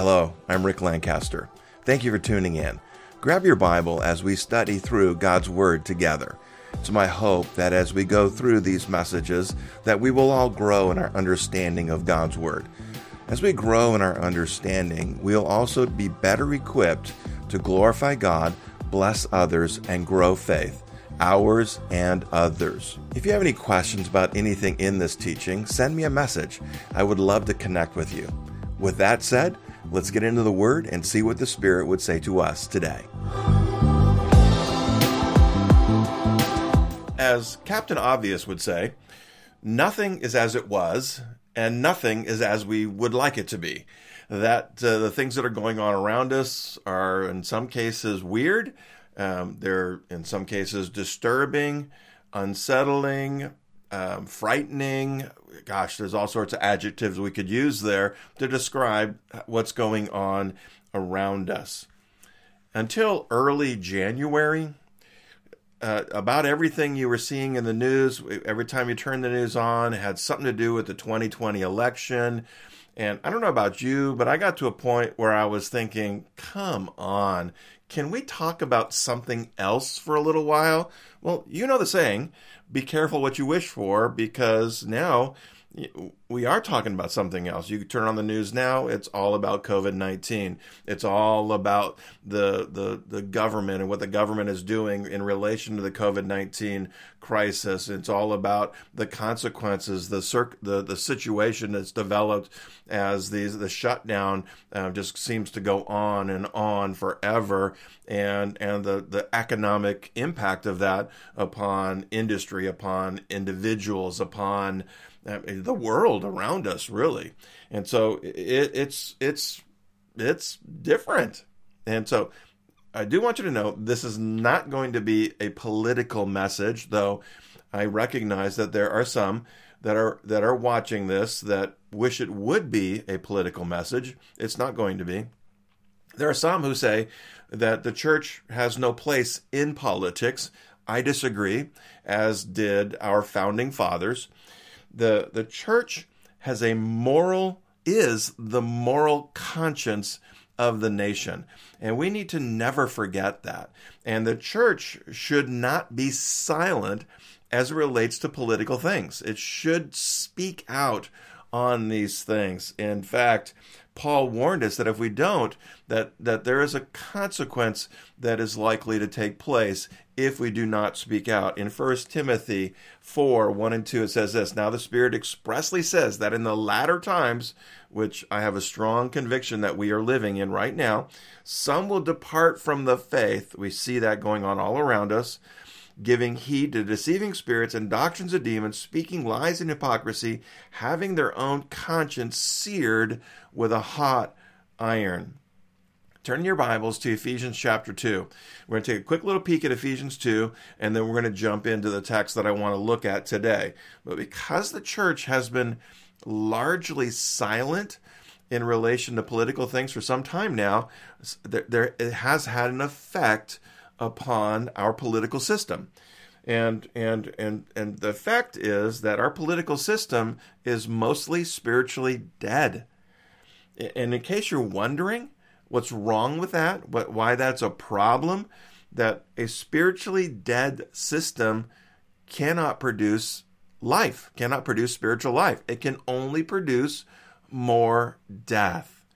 Hello, I'm Rick Lancaster. Thank you for tuning in. Grab your Bible as we study through God's Word together. It's my hope that as we go through these messages, that we will all grow in our understanding of God's Word. As we grow in our understanding, we'll also be better equipped to glorify God, bless others, and grow faith, ours and others. If you have any questions about anything in this teaching, send me a message. I would love to connect with you. With that said, let's get into the Word and see what the Spirit would say to us today. As Captain Obvious would say, nothing is as it was, and nothing is as we would like it to be. That the things that are going on around us are in some cases weird, they're in some cases disturbing, unsettling, frightening. Gosh, there's all sorts of adjectives we could use there to describe what's going on around us. Until early January, about everything you were seeing in the news, every time you turned the news on, it had something to do with the 2020 election. And I don't know about you, but I got to a point where I was thinking, come on, can we talk about something else for a little while? Well, you know the saying, be careful what you wish for, because now we are talking about something else. You turn on the news now, it's all about COVID-19. It's all about the government and what the government is doing in relation to the COVID-19 crisis. It's all about the consequences, the situation that's developed as the shutdown just seems to go on and on forever, and the economic impact of that upon industry, upon individuals, upon the world around us, really. And so it's different. And so I do want you to know this is not going to be a political message, though I recognize that there are some that are watching this that wish it would be a political message. It's not going to be. There are some who say that the church has no place in politics. I disagree, as did our founding fathers. The church is the moral conscience of the nation. And we need to never forget that. And the church should not be silent as it relates to political things. It should speak out on these things. In fact, Paul warned us that if we don't, that there is a consequence that is likely to take place if we do not speak out. In 1 Timothy 4, 1 and 2, it says this, "Now the Spirit expressly says that in the latter times, which I have a strong conviction that we are living in right now, some will depart from the faith." We see that going on all around us. "Giving heed to deceiving spirits and doctrines of demons, speaking lies and hypocrisy, having their own conscience seared with a hot iron." Turn your Bibles to Ephesians chapter 2. We're going to take a quick little peek at Ephesians 2, and then we're going to jump into the text that I want to look at today. But because the church has been largely silent in relation to political things for some time now, it has had an effect upon our political system. And the effect is that our political system is mostly spiritually dead. And in case you're wondering what's wrong with that, why that's a problem, that a spiritually dead system cannot produce life, cannot produce spiritual life. It can only produce more death.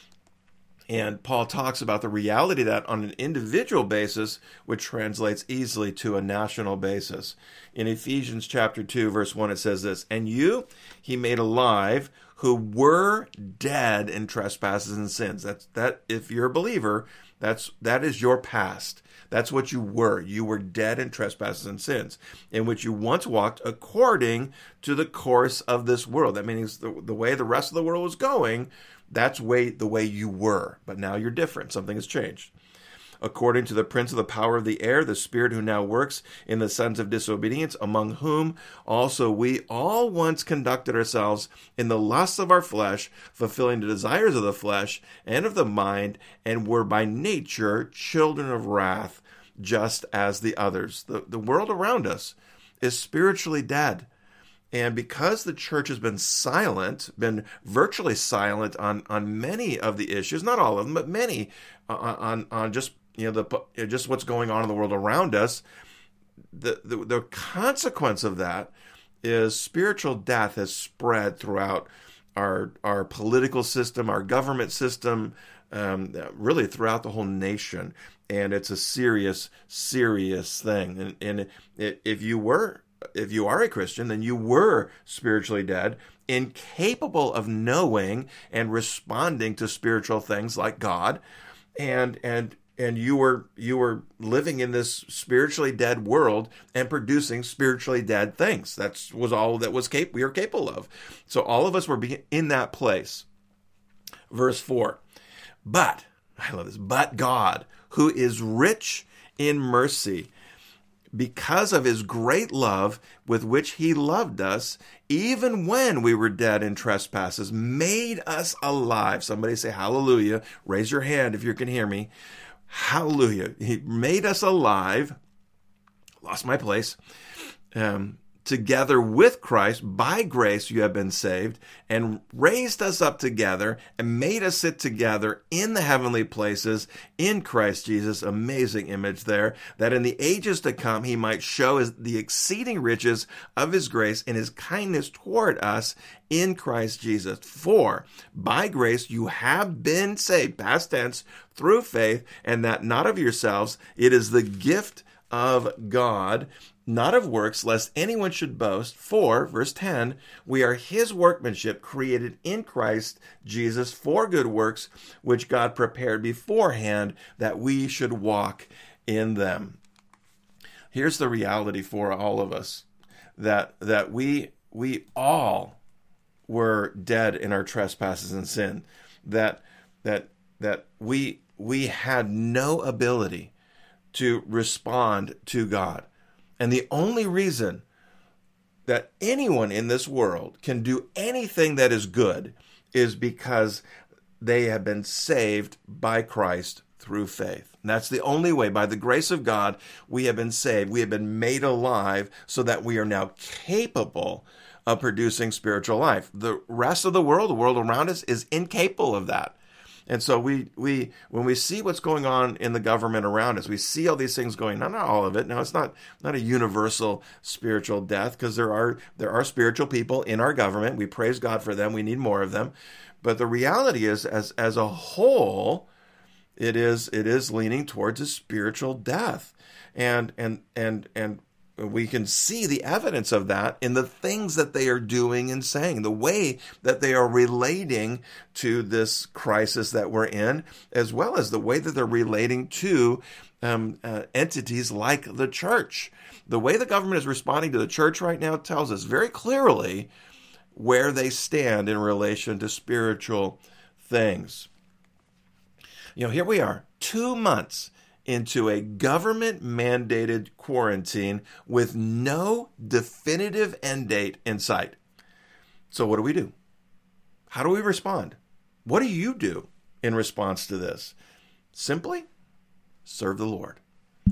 And Paul talks about the reality that on an individual basis, which translates easily to a national basis. In Ephesians chapter 2, verse 1, it says this, "And you he made alive who were dead in trespasses and sins." That if you're a believer, that is your past. That's what you were. You were dead in trespasses and sins, in which you once walked according to the course of this world. That means the way the rest of the world was going, that's the way you were. But now you're different. Something has changed. "According to the prince of the power of the air, the spirit who now works in the sons of disobedience, among whom also we all once conducted ourselves in the lusts of our flesh, fulfilling the desires of the flesh and of the mind, and were by nature children of wrath, just as the others." The world around us is spiritually dead. And because the church has been silent, been virtually silent on many of the issues, not all of them, but many on just just what's going on in the world around us, the consequence of that is spiritual death has spread throughout our political system, our government system, really throughout the whole nation. And it's a serious, serious thing. And if you are a Christian, then you were spiritually dead, incapable of knowing and responding to spiritual things like God, and you were living in this spiritually dead world and producing spiritually dead things. That was all that we were capable of. So all of us were in that place. Verse 4. But, I love this, but God, who is rich in mercy, because of his great love with which he loved us, even when we were dead in trespasses, made us alive. Somebody say hallelujah. Raise your hand if you can hear me. Hallelujah. He made us alive. Lost my place. Together with Christ, by grace you have been saved, and raised us up together and made us sit together in the heavenly places in Christ Jesus. Amazing image there, that in the ages to come he might show the exceeding riches of his grace and his kindness toward us in Christ Jesus. For by grace you have been saved, past tense, through faith, and that not of yourselves, it is the gift of God, not of works, lest anyone should boast. For, verse 10, we are his workmanship, created in Christ Jesus for good works, which God prepared beforehand that we should walk in them. Here's the reality for all of us, that we all were dead in our trespasses and sin, that we had no ability to respond to God. And the only reason that anyone in this world can do anything that is good is because they have been saved by Christ through faith. And that's the only way. By the grace of God, we have been saved. We have been made alive so that we are now capable of producing spiritual life. The rest of the world around us, is incapable of that. And so when we see what's going on in the government around us, we see all these things going on, not all of it. Now, it's not a universal spiritual death, because there are spiritual people in our government. We praise God for them. We need more of them. But the reality is, as a whole, it is leaning towards a spiritual death. And we can see the evidence of that in the things that they are doing and saying, the way that they are relating to this crisis that we're in, as well as the way that they're relating to entities like the church. The way the government is responding to the church right now tells us very clearly where they stand in relation to spiritual things. Here we are, 2 months into a government-mandated quarantine with no definitive end date in sight. So what do we do? How do we respond? What do you do in response to this? Simply serve the Lord.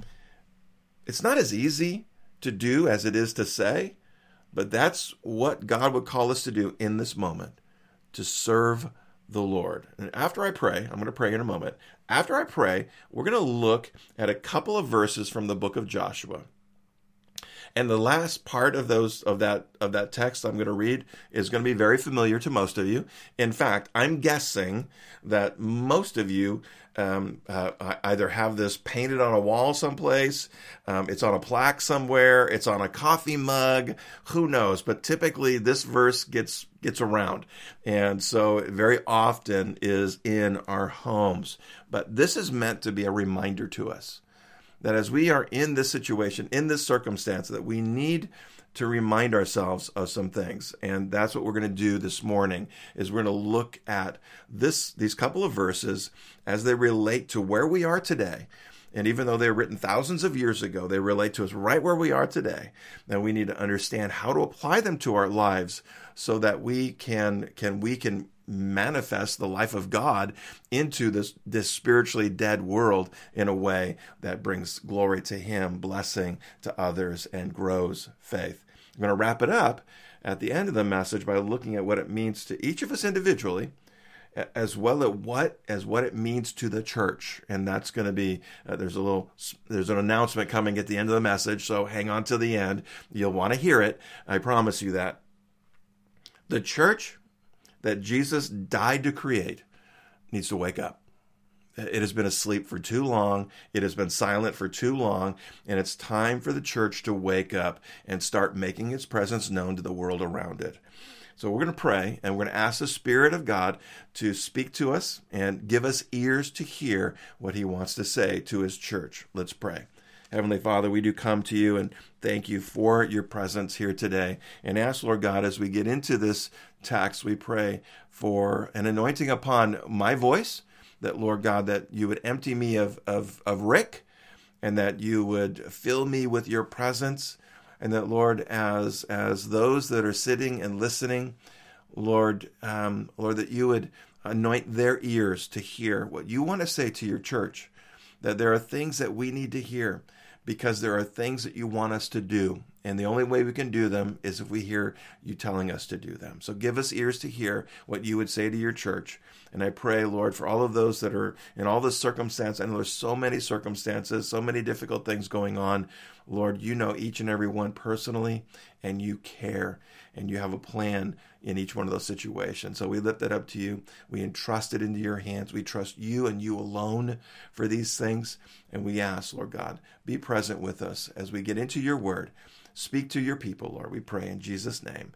It's not as easy to do as it is to say, but that's what God would call us to do in this moment, to serve the Lord. And after I pray, I'm going to pray in a moment. After I pray, we're going to look at a couple of verses from the book of Joshua. And the last part of that text I'm going to read is going to be very familiar to most of you. In fact, I'm guessing that most of you either have this painted on a wall someplace, it's on a plaque somewhere, it's on a coffee mug, who knows? But typically this verse gets around, and so it very often is in our homes. But this is meant to be a reminder to us that as we are in this situation, in this circumstance, that we need to remind ourselves of some things. And that's what we're going to do this morning, is we're going to look at these couple of verses as they relate to where we are today. And even though they were written thousands of years ago, they relate to us right where we are today. And we need to understand how to apply them to our lives so that we can manifest the life of God into this spiritually dead world in a way that brings glory to Him, blessing to others, and grows faith. I'm going to wrap it up at the end of the message by looking at what it means to each of us individually, as well as what it means to the church. And that's going to be there's an announcement coming at the end of the message, so hang on to the end. You'll want to hear it. I promise you that. The church that Jesus died to create needs to wake up. It has been asleep for too long. It has been silent for too long. And it's time for the church to wake up and start making its presence known to the world around it. So we're going to pray, and we're going to ask the Spirit of God to speak to us and give us ears to hear what he wants to say to his church. Let's pray. Heavenly Father, we do come to you and thank you for your presence here today. And ask, Lord God, as we get into this text, we pray for an anointing upon my voice, that, Lord God, that you would empty me of Rick, and that you would fill me with your presence. And that, Lord, as those that are sitting and listening, Lord, that you would anoint their ears to hear what you want to say to your church. That there are things that we need to hear, because there are things that you want us to do. And the only way we can do them is if we hear you telling us to do them. So give us ears to hear what you would say to your church. And I pray, Lord, for all of those that are in all this circumstance. I know there's so many circumstances, so many difficult things going on. Lord, you know each and every one personally, and you care, and you have a plan in each one of those situations. So we lift that up to you. We entrust it into your hands. We trust you and you alone for these things. And we ask, Lord God, be present with us as we get into your word. Speak to your people, Lord, we pray in Jesus' name.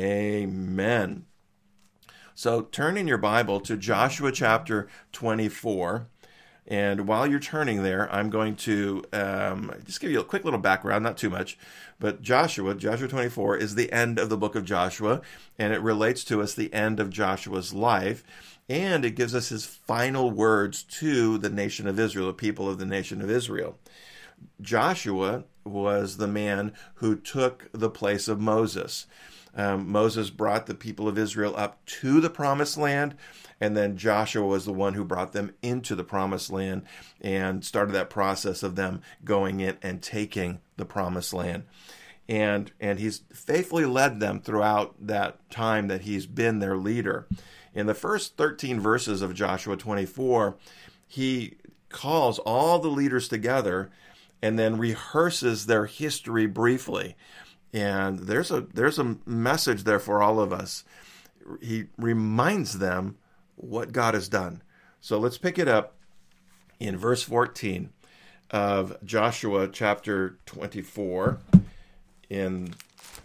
Amen. So turn in your Bible to Joshua chapter 24. And while you're turning there, I'm going to just give you a quick little background, not too much. But Joshua 24, is the end of the book of Joshua, and it relates to us the end of Joshua's life. And it gives us his final words to the nation of Israel, the people of the nation of Israel. Joshua was the man who took the place of Moses. Moses brought the people of Israel up to the promised land, and then Joshua was the one who brought them into the promised land and started that process of them going in and taking the promised land. And he's faithfully led them throughout that time that he's been their leader. In the first 13 verses of Joshua 24, he calls all the leaders together and then rehearses their history briefly. And there's a message there for all of us. He reminds them what God has done. So let's pick it up in verse 14 of Joshua chapter 24. In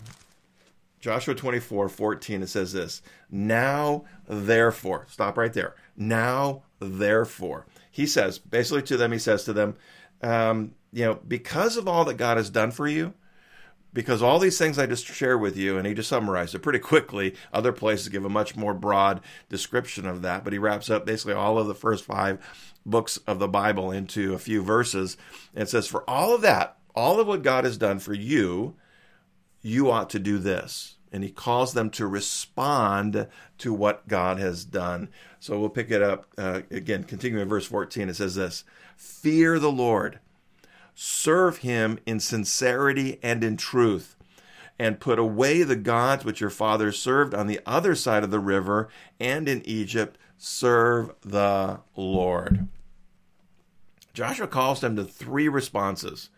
Joshua 24:14, it says this: "Now therefore," stop right there. "Now therefore," he says, basically to them, he says to them, because of all that God has done for you, because all these things I just shared with you, and he just summarized it pretty quickly. Other places give a much more broad description of that, but he wraps up basically all of the first 5 books of the Bible into a few verses. And it says, for all of that, all of what God has done for you, you ought to do this. And he calls them to respond to what God has done. So we'll pick it up again, continuing in verse 14. It says this: "Fear the Lord, serve him in sincerity and in truth, and put away the gods which your fathers served on the other side of the river and in Egypt. Serve the Lord." Joshua calls them to 3 responses.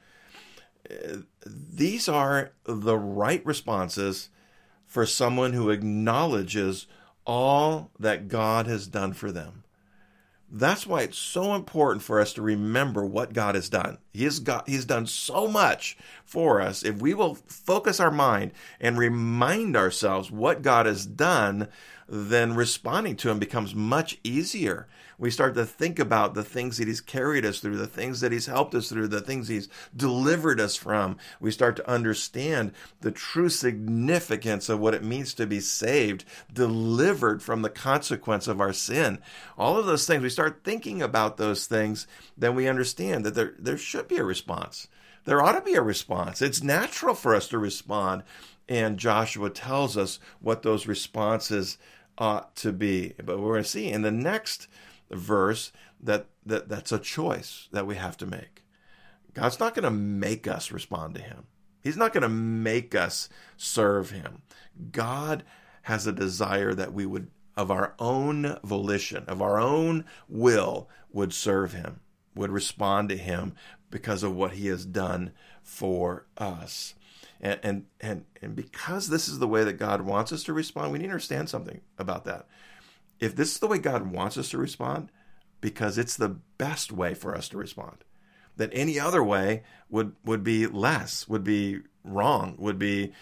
These are the right responses for someone who acknowledges all that God has done for them. That's why it's so important for us to remember what God has done. He's done so much for us. If we will focus our mind and remind ourselves what God has done, then responding to him becomes much easier. We start to think about the things that he's carried us through, the things that he's helped us through, the things he's delivered us from. We start to understand the true significance of what it means to be saved, delivered from the consequence of our sin. All of those things, we start thinking about those things, then we understand that there should be a response. There ought to be a response. It's natural for us to respond. And Joshua tells us what those responses ought to be. But we're going to see in the next verse that's a choice that we have to make. God's not going to make us respond to him. He's not going to make us serve him. God has a desire that we would, of our own volition, of our own will, would serve him, would respond to him because of what he has done for us. And because this is the way that God wants us to respond, we need to understand something about that. If this is the way God wants us to respond, because it's the best way for us to respond, that any other way would be less, would be wrong, would be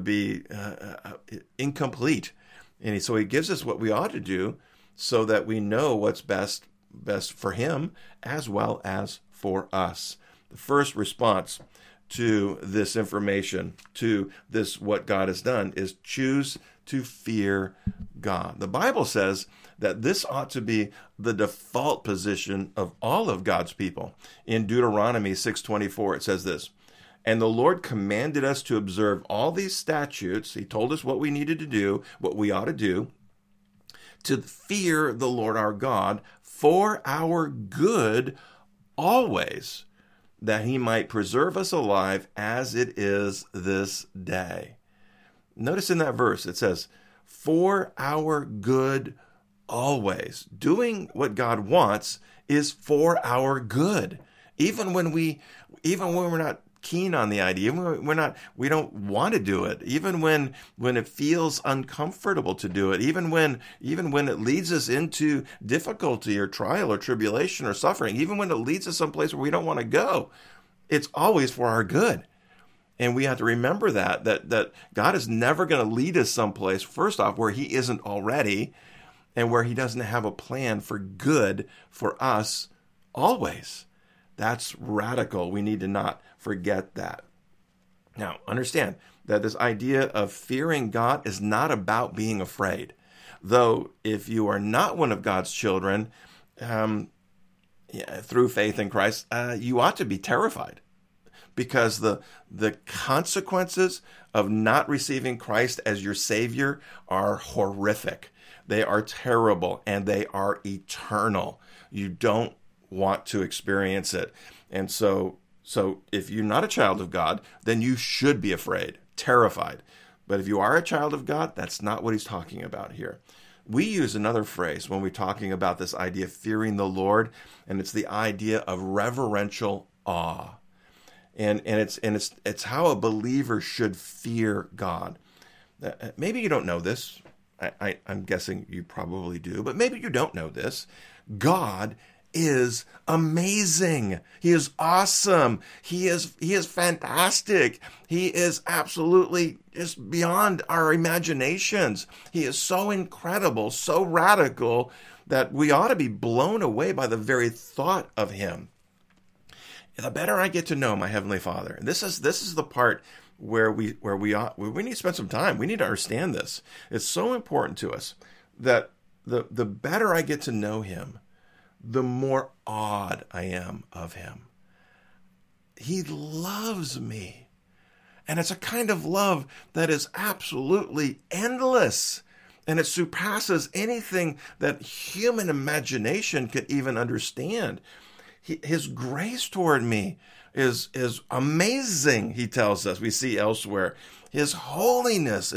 incomplete. And so he gives us what we ought to do so that we know what's best for him as well as for us. The first response to this information, to this what God has done, is choose to fear God. The Bible says that this ought to be the default position of all of God's people. In Deuteronomy 6:24, it says this, "And the Lord commanded us to observe all these statutes." He told us what we needed to do, what we ought to do, "to fear the Lord our God for our good always, that he might preserve us alive as it is this day." Notice in that verse, it says, for our good always. Doing what God wants is for our good. Even when we're not keen on the idea, even when we don't want to do it, even when it feels uncomfortable to do it, even when it leads us into difficulty or trial or tribulation or suffering, even when it leads us someplace where we don't want to go, it's always for our good. And we have to remember that God is never going to lead us someplace, first off, where he isn't already, and where he doesn't have a plan for good for us always. That's radical. We need to not forget that. Now, understand that this idea of fearing God is not about being afraid. Though, if you are not one of God's children, through faith in Christ, you ought to be terrified. Because the consequences of not receiving Christ as your Savior are horrific. They are terrible, and they are eternal. You don't want to experience it. And so if you're not a child of God, then you should be afraid, terrified. But if you are a child of God, that's not what he's talking about here. We use another phrase when we're talking about this idea of fearing the Lord, and it's the idea of reverential awe. And it's how a believer should fear God. Maybe you don't know this. I'm guessing you probably do, but maybe you don't know this. God is amazing. He is awesome. He is fantastic. He is absolutely just beyond our imaginations. He is so incredible, so radical that we ought to be blown away by the very thought of him. The better I get to know my Heavenly Father, and this is the part where we need to spend some time. We need to understand this. It's so important to us that the better I get to know him, the more awed I am of him. He loves me. And it's a kind of love that is absolutely endless. And it surpasses anything that human imagination could even understand. His grace toward me is amazing, he tells us. We see elsewhere. His holiness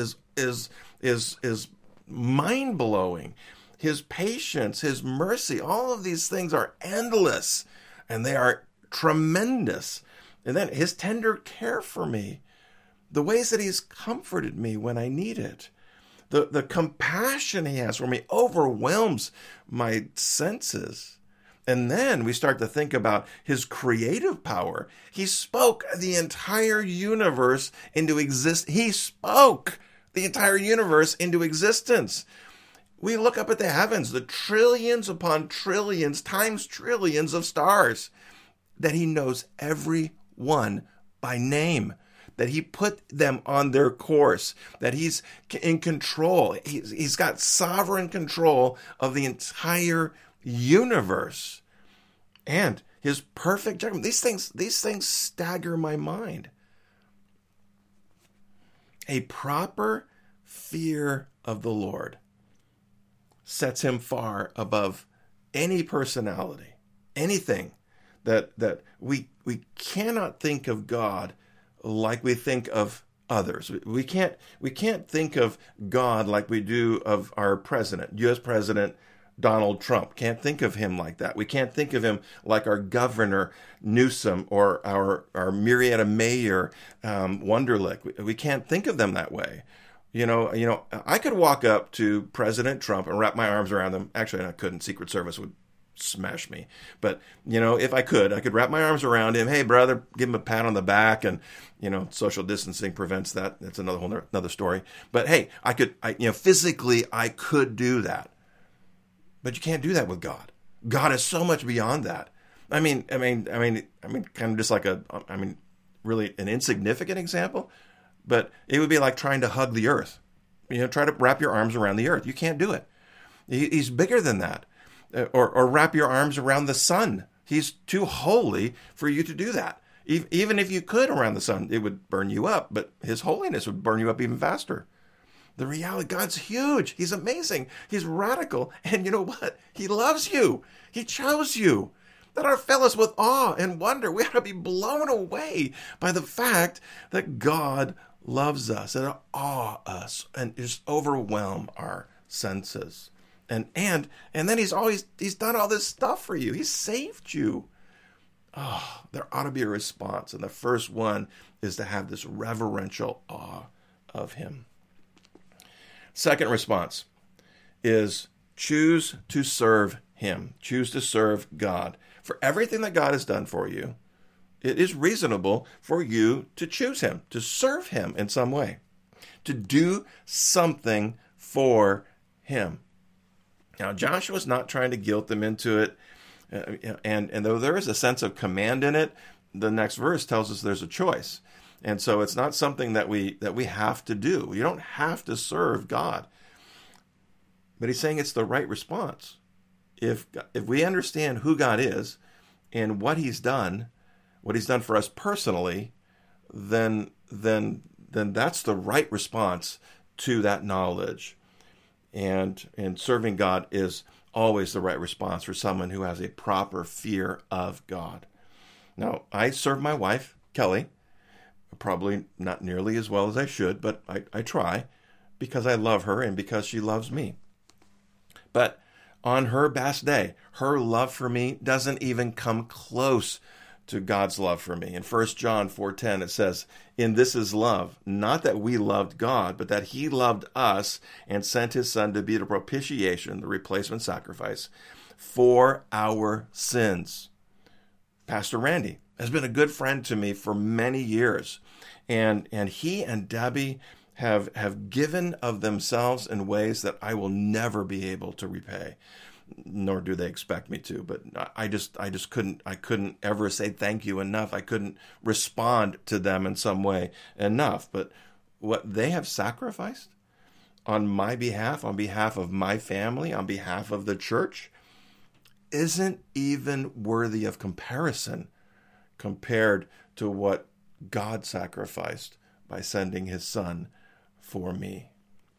is mind-blowing. His patience, his mercy, all of these things are endless, and they are tremendous. And then his tender care for me, the ways that he's comforted me when I need it, the compassion he has for me overwhelms my senses. And then we start to think about his creative power. He spoke the entire universe into existence. He spoke the entire universe into existence. We look up at the heavens, the trillions upon trillions times trillions of stars, that he knows every one by name, that he put them on their course, that he's in control. He's got sovereign control of the entire universe. And his perfect judgment. These things stagger my mind. A proper fear of the Lord sets him far above any personality, anything that we cannot think of God like we think of others. We can't think of God like we do of our president, U.S. President Donald Trump. Can't think of him like that. We can't think of him like our governor Newsom or our Marietta Mayor Wunderlich. We can't think of them that way. You know, I could walk up to President Trump and wrap my arms around him. Actually, I couldn't. Secret Service would smash me. But, you know, if I could wrap my arms around him. Hey, brother, give him a pat on the back. And, you know, social distancing prevents that. That's another story. But hey, physically I could do that. But you can't do that with God. God is so much beyond that. I mean, kind of just like really an insignificant example, but it would be like trying to hug the earth. You know, try to wrap your arms around the earth. You can't do it. He's bigger than that. Or wrap your arms around the sun. He's too holy for you to do that. Even if you could around the sun, it would burn you up, but his holiness would burn you up even faster. The reality, God's huge. He's amazing. He's radical. And you know what? He loves you. He chose you. That ought to fill us with awe and wonder. We ought to be blown away by the fact that God loves us and awe us and just overwhelm our senses. And then he's done all this stuff for you. He saved you. Oh, there ought to be a response. And the first one is to have this reverential awe of him. Second response is choose to serve him. Choose to serve God. For everything that God has done for you, it is reasonable for you to choose him, to serve him in some way, to do something for him. Now, Joshua's not trying to guilt them into it, and though there is a sense of command in it, the next verse tells us there's a choice. And so it's not something that we have to do. You don't have to serve God. But he's saying it's the right response. If we understand who God is and what he's done for us personally, then that's the right response to that knowledge. And serving God is always the right response for someone who has a proper fear of God. Now, I serve my wife, Kelly, probably not nearly as well as I should, but I try because I love her and because she loves me. But on her best day, her love for me doesn't even come close to God's love for me. In 1 John 4:10, it says, "In this is love, not that we loved God, but that he loved us and sent his son to be the propitiation," the replacement sacrifice, "for our sins." Pastor Randy has been a good friend to me for many years. And he and Debbie have given of themselves in ways that I will never be able to repay, nor do they expect me to. But I couldn't ever say thank you enough. I couldn't respond to them in some way enough. But what they have sacrificed on my behalf, on behalf of my family, on behalf of the church, isn't even worthy of comparison compared to what God sacrificed by sending his son for me.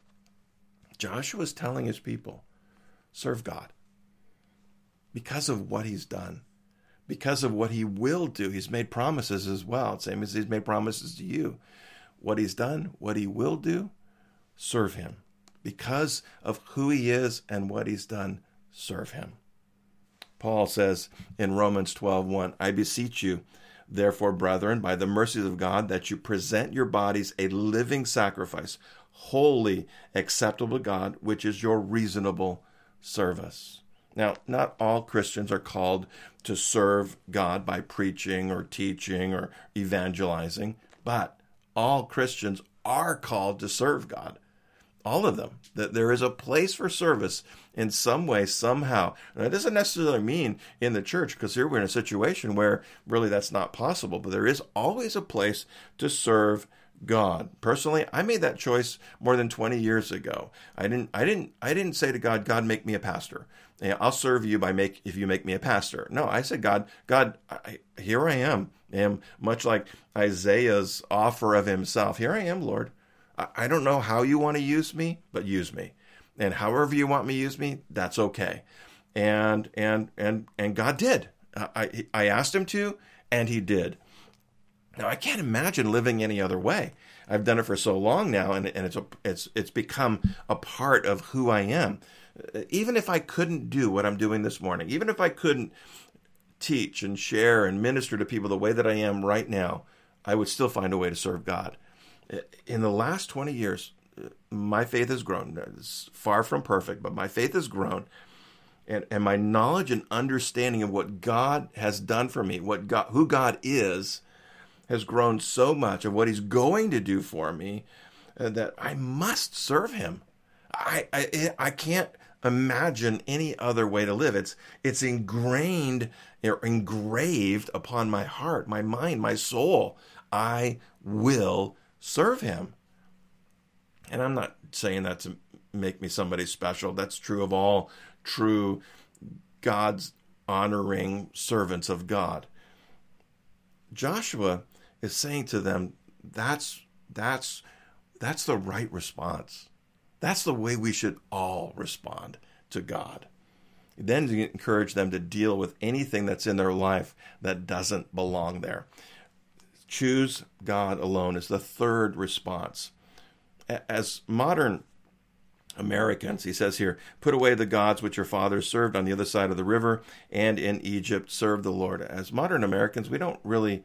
Joshua's telling his people, serve God because of what he's done, because of what he will do. He's made promises as well, same as he's made promises to you. What he's done, what he will do, serve him. Because of who he is and what he's done, serve him. Paul says in Romans 12:1, "I beseech you, therefore, brethren, by the mercies of God, that you present your bodies a living sacrifice, holy, acceptable to God, which is your reasonable service." Now, not all Christians are called to serve God by preaching or teaching or evangelizing, but all Christians are called to serve God. All of them. That there is a place for service in some way, somehow. Now, it doesn't necessarily mean in the church, because here we're in a situation where really that's not possible, but there is always a place to serve God. Personally, I made that choice more than 20 years ago. I didn't say to God, "God, make me a pastor. I'll serve you if you make me a pastor." No, I said, God, here I am. And much like Isaiah's offer of himself, here I am, Lord. I don't know how you want to use me, but use me. And however you want me to use me, that's okay. And God did. I asked him to, and he did. Now, I can't imagine living any other way. I've done it for so long now, and it's become a part of who I am. Even if I couldn't do what I'm doing this morning, even if I couldn't teach and share and minister to people the way that I am right now, I would still find a way to serve God. In the last 20 years, my faith has grown. It's far from perfect, but my faith has grown. And my knowledge and understanding of what God has done for me, who God is, has grown so much, of what he's going to do for me, that I must serve him. I can't imagine any other way to live. It's ingrained or engraved upon my heart, my mind, my soul. I will serve him. And I'm not saying that to make me somebody special. That's true of all true God's honoring servants of God. Joshua is saying to them, that's the right response. That's the way we should all respond to God. Then to encourage them to deal with anything that's in their life that doesn't belong there. Choose God alone is the third response. As modern Americans, he says here, put away the gods which your fathers served on the other side of the river, and in Egypt serve the Lord. As modern Americans, we don't really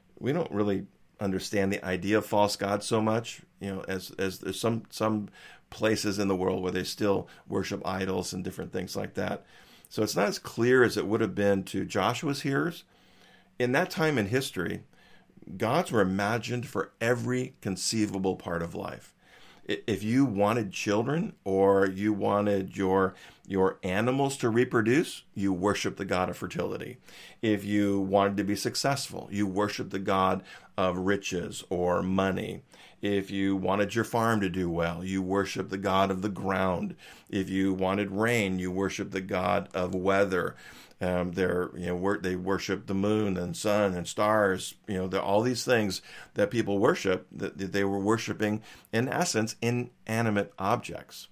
understand the idea of false gods so much. As there's some places in the world where they still worship idols and different things like that. So it's not as clear as it would have been to Joshua's hearers. In that time in history, gods were imagined for every conceivable part of life. If you wanted children, or you wanted your animals to reproduce, you worship the god of fertility. If you wanted to be successful, you worship the god of riches or money. If you wanted your farm to do well, you worship the god of the ground. If you wanted rain, you worship the god of weather. They worship the moon and sun and stars. All these things that people worship, that they were worshiping, in essence, inanimate objects.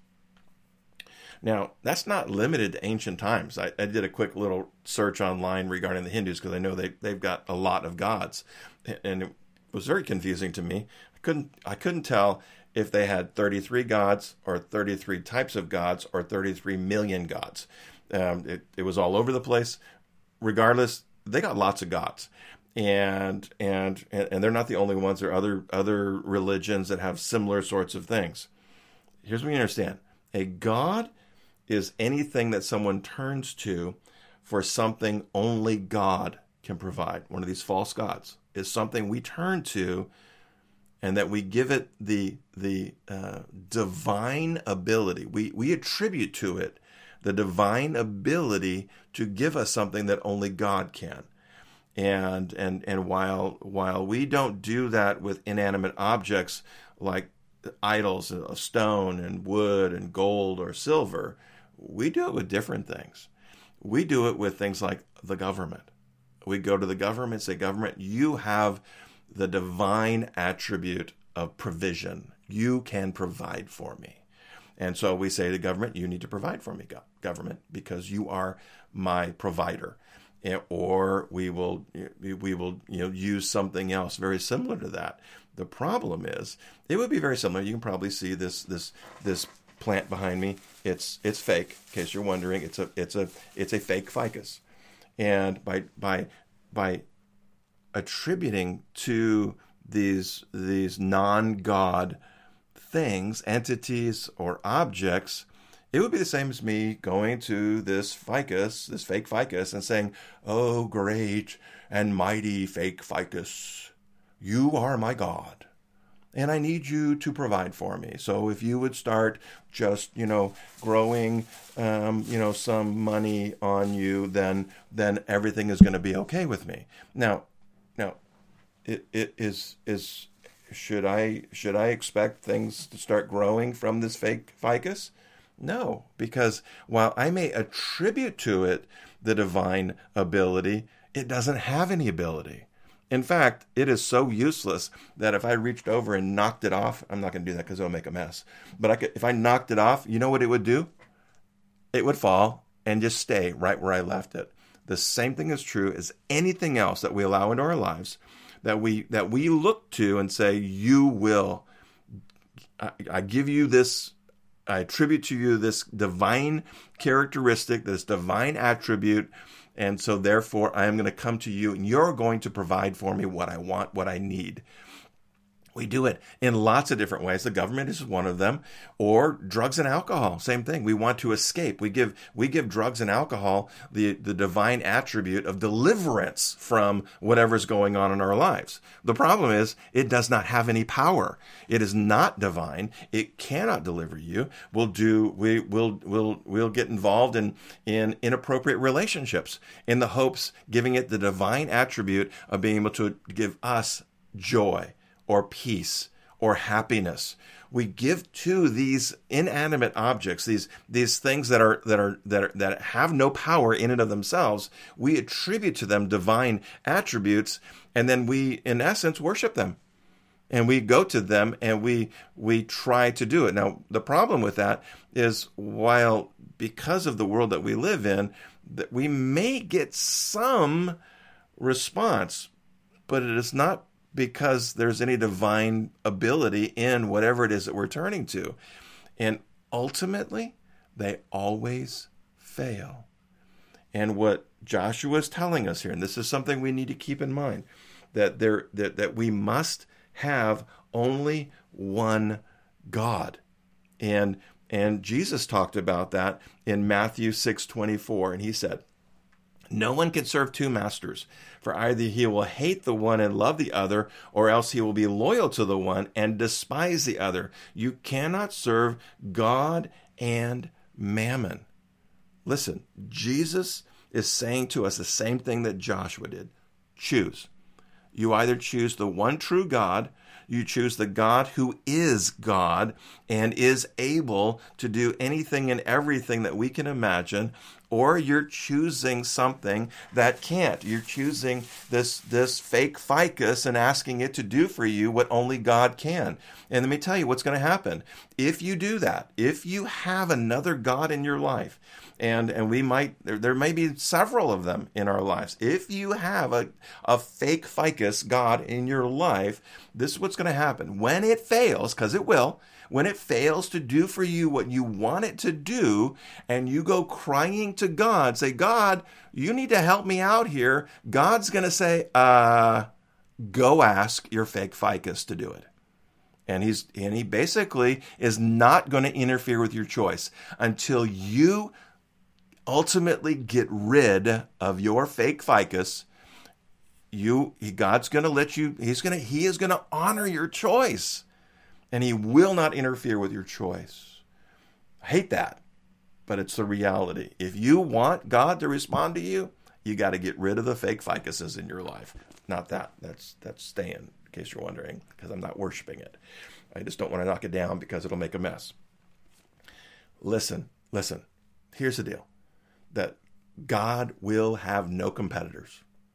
Now, that's not limited to ancient times. I did a quick little search online regarding the Hindus, because I know they've got a lot of gods, and it was very confusing to me. I couldn't tell if they had 33 gods, or 33 types of gods, or 33 million gods. It was all over the place. Regardless, they got lots of gods, and they're not the only ones. There are other religions that have similar sorts of things. Here's what you understand: a god is anything that someone turns to for something only God can provide. One of these false gods is something we turn to, and that we give it the divine ability. We attribute to it the divine ability to give us something that only God can. And while we don't do that with inanimate objects like idols of stone and wood and gold or silver, we do it with different things. We do it with things like the government. We go to the government and say, government, you have the divine attribute of provision. You can provide for me. And so we say to government, you need to provide for me, government, because you are my provider. Or we will use something else very similar to that. The problem is, it would be very similar. You can probably see this plant behind me. It's fake. In case you're wondering, it's a fake ficus. And by attributing to these non-God things, entities, or objects, it would be the same as me going to this fake ficus, and saying, "Oh, great and mighty fake ficus, you are my God, and I need you to provide for me. So if you would start just, growing, some money on you, then everything is going to be okay with me." Now, it is. Should I expect things to start growing from this fake ficus? No, because while I may attribute to it the divine ability, it doesn't have any ability. In fact, it is so useless that if I reached over and knocked it off, I'm not going to do that because it'll make a mess. But if I knocked it off, you know what it would do? It would fall and just stay right where I left it. The same thing is true as anything else that we allow into our lives that we look to and say, you will. I give you this. I attribute to you this divine characteristic, this divine attribute, and so therefore I am going to come to you, and you're going to provide for me what I want, what I need. We do it in lots of different ways. The government is one of them, or drugs and alcohol. Same thing. We want to escape. We give drugs and alcohol the divine attribute of deliverance from whatever's going on in our lives. The problem is it does not have any power. It is not divine. It cannot deliver you. We'll get involved in inappropriate relationships in the hopes, giving it the divine attribute of being able to give us joy or peace or happiness. We give to these inanimate objects, these things that have no power in and of themselves. We attribute to them divine attributes, and then we, in essence, worship them. And we go to them and we try to do it. Now, the problem with that is, while because of the world that we live in, that we may get some response, but it is not because there's any divine ability in whatever it is that we're turning to. And ultimately, they always fail. And what Joshua is telling us here, and this is something we need to keep in mind, that we must have only one God. And Jesus talked about that in Matthew 6:24, and he said, "No one can serve two masters, for either he will hate the one and love the other, or else he will be loyal to the one and despise the other. You cannot serve God and mammon." Listen, Jesus is saying to us the same thing that Joshua did. Choose. You either choose the one true God, you choose the God who is God and is able to do anything and everything that we can imagine, or you're choosing something that can't. You're choosing this fake ficus and asking it to do for you what only God can. And let me tell you what's going to happen. If you do that, if you have another God in your life, and there may be several of them in our lives. If you have a fake ficus God in your life, this is what's going to happen. When it fails, because it will, when it fails to do for you what you want it to do, and you go crying to God, say, "God, you need to help me out here," God's going to say, go ask your fake ficus to do it. And he basically is not going to interfere with your choice until you ultimately get rid of your fake ficus. God's going to let you. He is going to honor your choice, and he will not interfere with your choice. I hate that, but it's the reality. If you want God to respond to you, you got to get rid of the fake ficuses in your life. Not that. That's staying, in case you're wondering, because I'm not worshiping it. I just don't want to knock it down because it'll make a mess. Listen. Here's the deal. That God will have no competitors.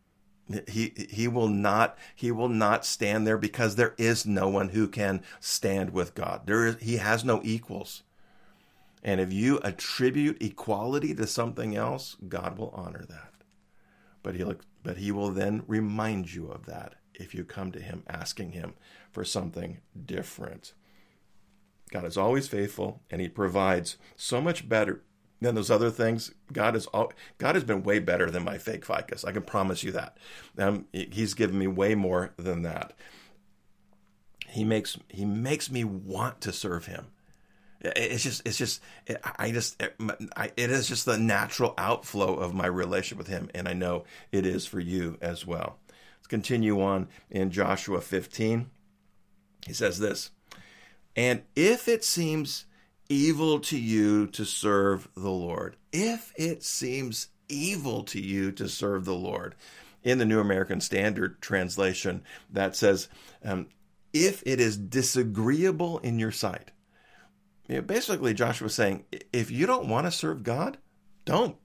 He will not stand there, because there is no one who can stand with God. He has no equals. And if you attribute equality to something else, God will honor that. But he will then remind you of that if you come to him asking him for something different. God is always faithful, and he provides so much better than those other things. God has been way better than my fake ficus. I can promise you that. He's given me way more than that. He makes me want to serve him. It is just the natural outflow of my relationship with him, and I know it is for you as well. Let's continue on in Joshua 15. He says this, "And if it seems evil to you to serve the Lord," if it seems evil to you to serve the Lord, in the New American Standard translation, that says, if it is disagreeable in your sight. Basically, Joshua is saying, if you don't want to serve God, don't.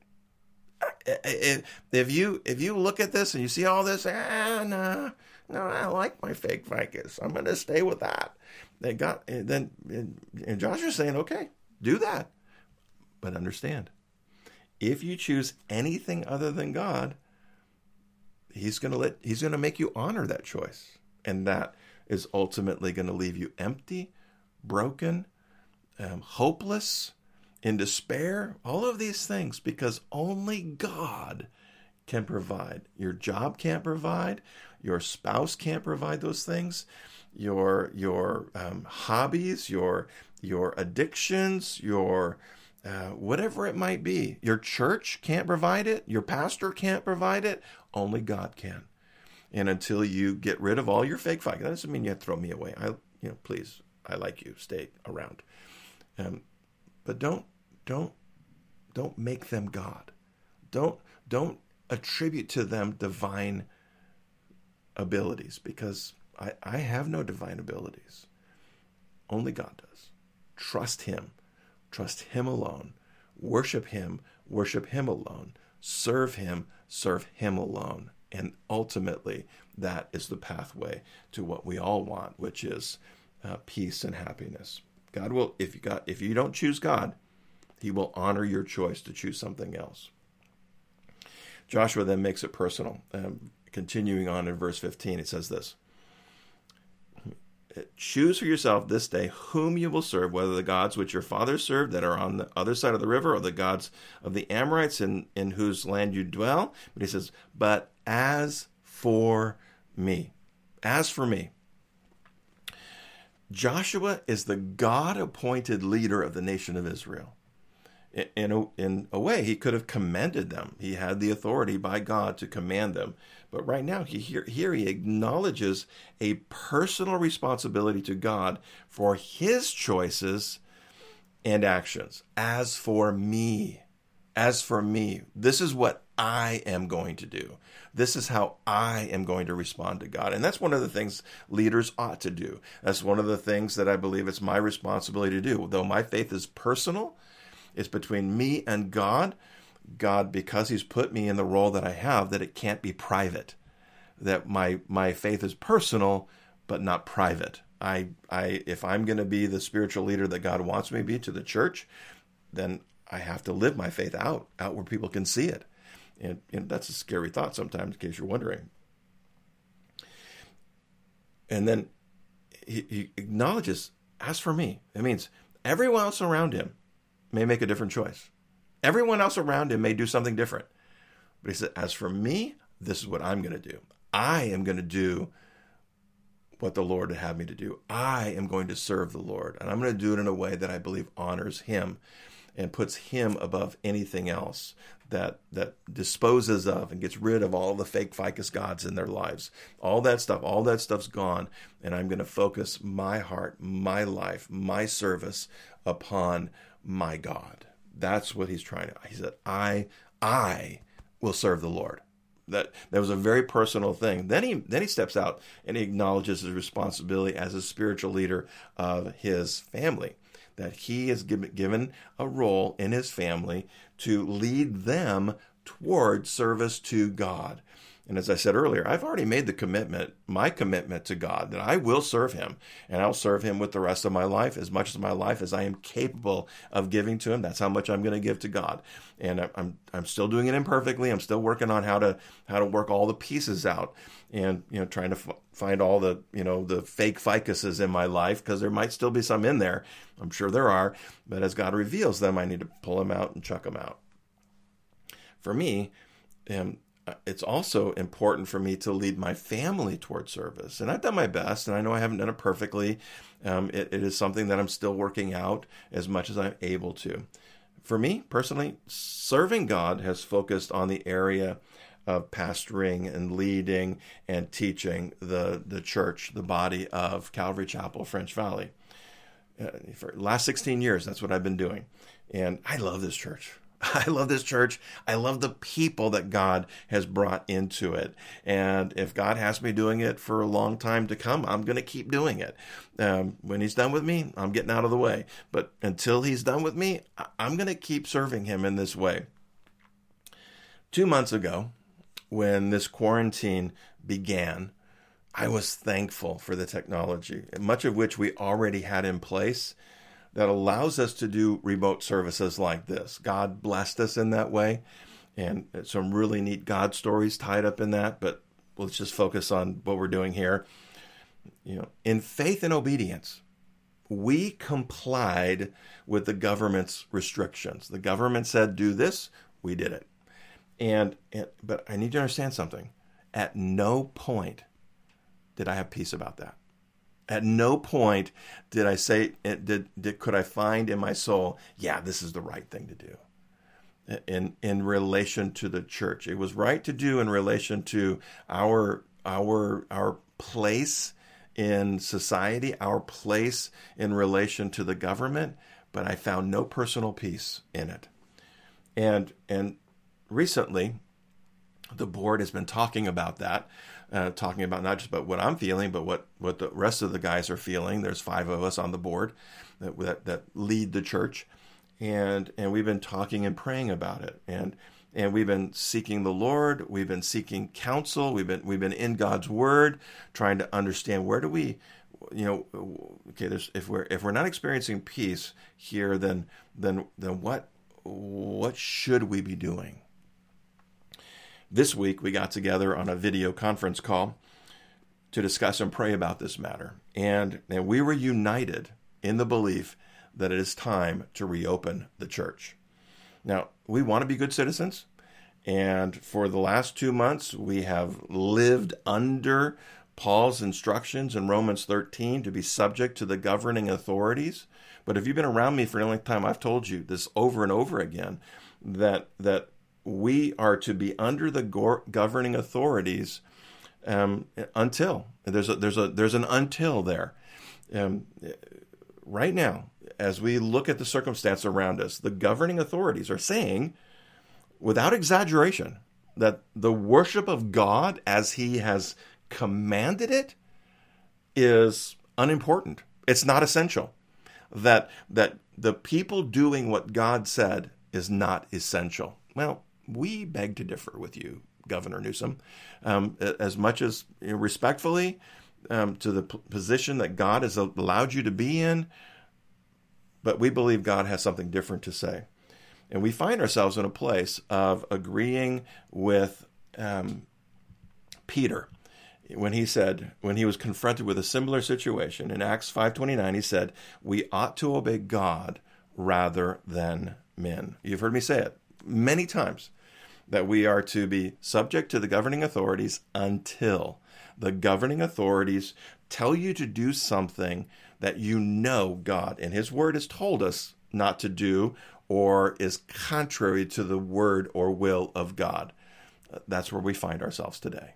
If you look at this and you see all this, no, I like my fake ficus. I'm going to stay with that. And Joshua's saying, okay, do that. But understand, if you choose anything other than God, he's going to make you honor that choice. And that is ultimately going to leave you empty, broken, hopeless, in despair, all of these things, because only God can provide. Your job can't provide. Your spouse can't provide those things. Your hobbies, your addictions, your whatever it might be. Your church can't provide it. Your pastor can't provide it. Only God can. And until you get rid of all your fake fight, that doesn't mean you have to throw me away. Please, I like you. Stay around. But don't make them God. Don't attribute to them divine abilities, because I have no divine abilities. Only God does. Trust him. Trust him alone. Worship him alone. Serve him alone. And ultimately, that is the pathway to what we all want, which is peace and happiness. God will, if you don't choose God, he will honor your choice to choose something else. Joshua then makes it personal. Continuing on in verse 15, it says this: choose for yourself this day whom you will serve, whether the gods which your fathers served that are on the other side of the river, or the gods of the Amorites in whose land you dwell. But he says, but as for me, Joshua is the God-appointed leader of the nation of Israel. In a way, he could have commended them. He had the authority by God to command them. But right now, here he acknowledges a personal responsibility to God for his choices and actions. As for me, this is what I am going to do. This is how I am going to respond to God. And that's one of the things leaders ought to do. That's one of the things that I believe it's my responsibility to do. Though my faith is personal, it's between me and God. God, because he's put me in the role that I have, that it can't be private. That my faith is personal, but not private. If I'm going to be the spiritual leader that God wants me to be to the church, then I have to live my faith out where people can see it. And that's a scary thought sometimes, in case you're wondering. And then he acknowledges, as for me, it means everyone else around him may make a different choice. Everyone else around him may do something different. But he said, as for me, this is what I'm going to do. I am going to do what the Lord would have me to do. I am going to serve the Lord. And I'm going to do it in a way that I believe honors him and puts him above anything else, that disposes of and gets rid of all the fake ficus gods in their lives. All that stuff's gone. And I'm going to focus my heart, my life, my service upon my God. That's what he's trying to. He said, I will serve the Lord. That was a very personal thing. Then he steps out and he acknowledges his responsibility as a spiritual leader of his family. That he is given a role in his family to lead them toward service to God. And as I said earlier, I've already made my commitment to God, that I will serve him, and I'll serve him with the rest of my life, as much of my life as I am capable of giving to him. That's how much I'm going to give to God. And I'm still doing it imperfectly. I'm still working on how to work all the pieces out, and trying to find all the the fake ficuses in my life, because there might still be some in there. I'm sure there are, but as God reveals them, I need to pull them out and chuck them out. For me, it's also important for me to lead my family toward service. And I've done my best, and I know I haven't done it perfectly. It is something that I'm still working out as much as I'm able to. For me, personally, serving God has focused on the area of pastoring and leading and teaching the church, the body of Calvary Chapel, French Valley. For the last 16 years, that's what I've been doing. And I love this church. I love this church. I love the people that God has brought into it. And if God has me doing it for a long time to come, I'm going to keep doing it. When he's done with me, I'm getting out of the way. But until he's done with me, I'm going to keep serving him in this way. 2 months ago, when this quarantine began, I was thankful for the technology, much of which we already had in place, that allows us to do remote services like this. God blessed us in that way. and some really neat God stories tied up in that, but let's just focus on what we're doing here. In faith and obedience, we complied with the government's restrictions. The government said, do this, we did it. But I need to understand something. At no point did I have peace about that. At no point did I say, could I find in my soul, yeah, this is the right thing to do in relation to the church. It was right to do in relation to our place in society, our place in relation to the government, but I found no personal peace in it. And recently, the board has been talking about that, talking about not just about what I'm feeling, but what the rest of the guys are feeling. There's 5 of us on the board that lead the church, and we've been talking and praying about it, and we've been seeking the Lord. We've been seeking counsel. We've been in God's Word, trying to understand where do we, okay. If we're not experiencing peace here, then what should we be doing? This week we got together on a video conference call to discuss and pray about this matter, and we were united in the belief that it is time to reopen the church. Now, we want to be good citizens, and for the last 2 months, we have lived under Paul's instructions in Romans 13 to be subject to the governing authorities. But if you've been around me for a long time, I've told you this over and over again, that we are to be under the governing authorities until there's an until there. Right now, as we look at the circumstance around us, the governing authorities are saying, without exaggeration, that the worship of God as He has commanded it is unimportant. It's not essential. That the people doing what God said is not essential. Well, we beg to differ with you, Governor Newsom, as much as respectfully to the position that God has allowed you to be in. But we believe God has something different to say. And we find ourselves in a place of agreeing with Peter when he was confronted with a similar situation. In Acts 5:29, he said, we ought to obey God rather than men. You've heard me say it many times, that we are to be subject to the governing authorities until the governing authorities tell you to do something that God and His Word has told us not to do, or is contrary to the word or will of God. That's where we find ourselves today.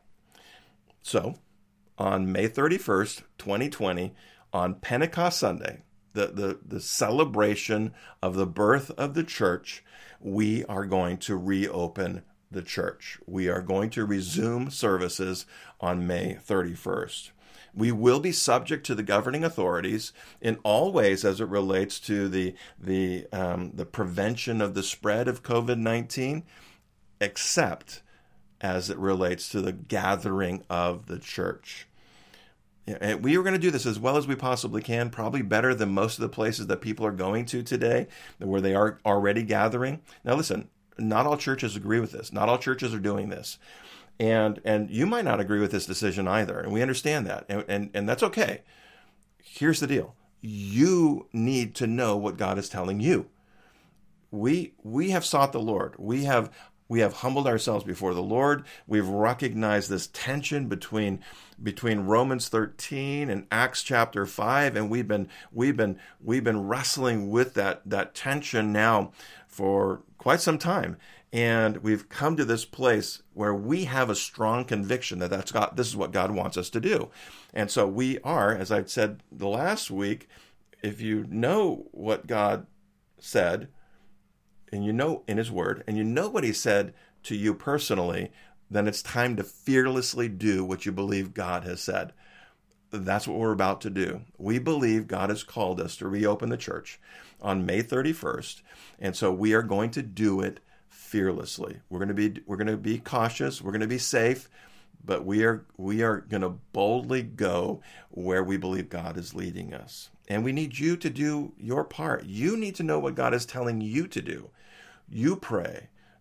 So, on May 31st, 2020, on Pentecost Sunday, the celebration of the birth of the church, we are going to reopen the church. We are going to resume services on May 31st. We will be subject to the governing authorities in all ways as it relates to the prevention of the spread of COVID-19, except as it relates to the gathering of the church. And we are going to do this as well as we possibly can, probably better than most of the places that people are going to today, where they are already gathering. Now listen, not all churches agree with this. Not all churches are doing this. And you might not agree with this decision either, and we understand that, and that's okay. Here's the deal. You need to know what God is telling you. We have sought the Lord. We have humbled ourselves before the Lord. We've recognized this tension between Romans 13 and Acts chapter 5, and we've been wrestling with that tension now for quite some time. And we've come to this place where we have a strong conviction that this is what God wants us to do. And so we are, as I've said the last week, if you know what God said, and you know in His Word, and you know what He said to you personally, then it's time to fearlessly do what you believe God has said. That's what we're about to do. We believe God has called us to reopen the church on May 31st, and so we are going to do it fearlessly. We're going to be cautious. We're going to be safe, but we are going to boldly go where we believe God is leading us. And we need you to do your part. You need to know what God is telling you to do. You pray.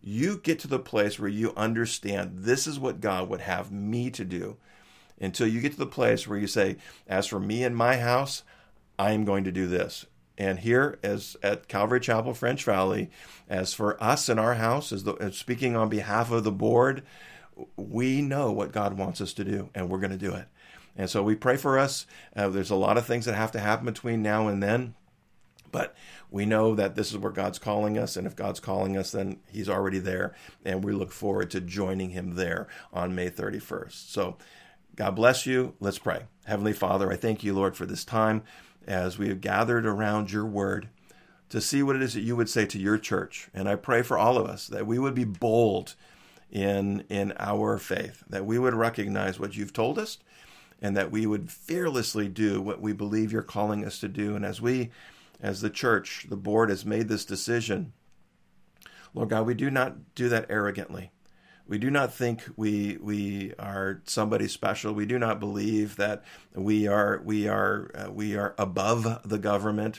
you get to the place where you understand this is what God would have me to do. Until you get to the place where you say, as for me and my house, I am going to do this. And here, as at Calvary Chapel, French Valley, as for us in our house, as speaking on behalf of the board, we know what God wants us to do, and we're going to do it. And so we pray for us. There's a lot of things that have to happen between now and then, but we know that this is where God's calling us, and if God's calling us, then he's already there, and we look forward to joining him there on May 31st. So God bless you. Let's pray. Heavenly Father, I thank you, Lord, for this time as we have gathered around your word to see what it is that you would say to your church. And I pray for all of us that we would be bold in our faith, that we would recognize what you've told us, and that we would fearlessly do what we believe you're calling us to do. And as the church, the board has made this decision, Lord God, we do not do that arrogantly. We do not think we are somebody special. We do not believe that we are above the government.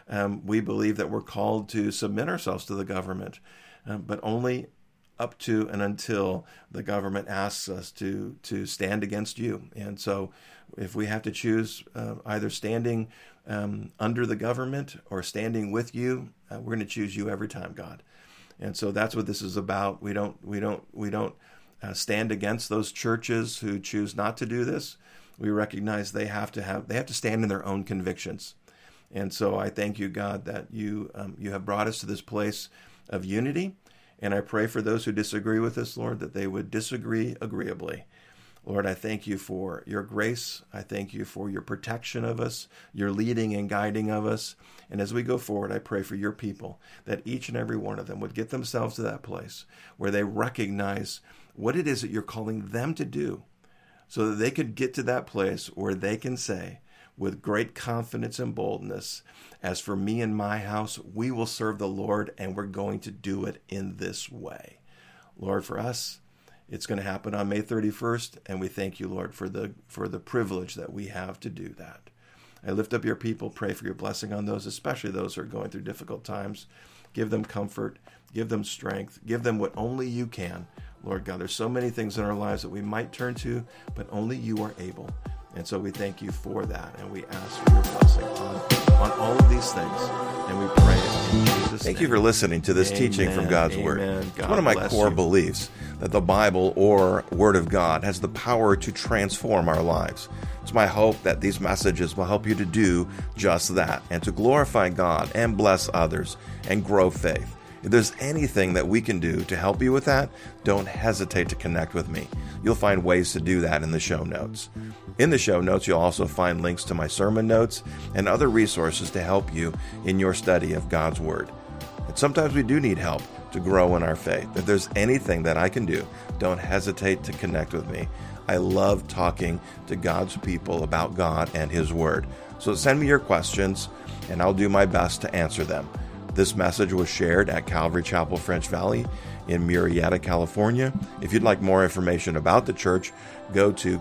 We believe that we're called to submit ourselves to the government, but only up to and until the government asks us to stand against you. And so if we have to choose either standing under the government or standing with you, we're going to choose you every time, God. And so that's what this is about. We don't stand against those churches who choose not to do this. We recognize they have to stand in their own convictions. And so I thank you, God, that you have brought us to this place of unity. And I pray for those who disagree with us, Lord, that they would disagree agreeably. Lord, I thank you for your grace. I thank you for your protection of us, your leading and guiding of us. And as we go forward, I pray for your people, that each and every one of them would get themselves to that place where they recognize what it is that you're calling them to do, so that they could get to that place where they can say with great confidence and boldness, as for me and my house, we will serve the Lord, and we're going to do it in this way. Lord, for us, it's going to happen on May 31st, and we thank you, Lord, for the privilege that we have to do that. I lift up your people, pray for your blessing on those, especially those who are going through difficult times. Give them comfort, give them strength, give them what only you can. Lord God, there's so many things in our lives that we might turn to, but only you are able. And so we thank you for that, and we ask for your blessing on all of these things, and we pray in Jesus' name. Thank you for listening to this teaching from God's Word. It's one of my core beliefs that the Bible or Word of God has the power to transform our lives. It's my hope that these messages will help you to do just that, and to glorify God and bless others and grow faith. If there's anything that we can do to help you with that, don't hesitate to connect with me. You'll find ways to do that in the show notes. In the show notes, you'll also find links to my sermon notes and other resources to help you in your study of God's Word. And sometimes we do need help to grow in our faith. If there's anything that I can do, don't hesitate to connect with me. I love talking to God's people about God and His Word. So send me your questions, and I'll do my best to answer them. This message was shared at Calvary Chapel, French Valley in Murrieta, California. If you'd like more information about the church, go to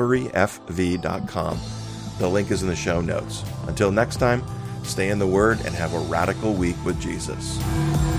calvaryfv.com. The link is in the show notes. Until next time, stay in the Word and have a radical week with Jesus.